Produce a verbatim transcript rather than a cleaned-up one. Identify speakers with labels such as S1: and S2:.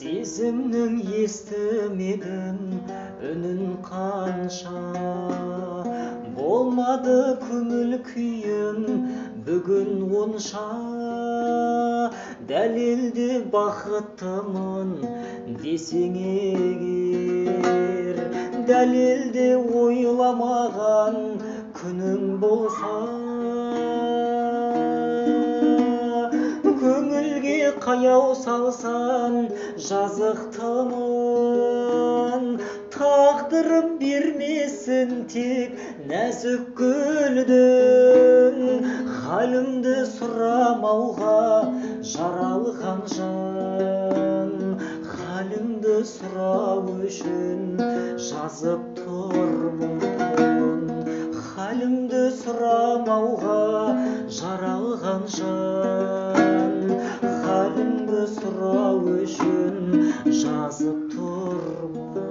S1: Сезімнің естімедім үнін қанша, болмады көңіл күйім бүгін онша. Дәлелде бақыттымын десең егер, дәлелде ойламаған күнің болса, көңілге қаяу салсан жазықтымын. Тағдырым бермесін тек нәзік гүлдің, халімді сұрамауға жаралған жан. Халімді сұрау үшін жазып тұрмын, халімді сұрамауға жаралған жан. Халімді сұрау үшін жазып тұрмын.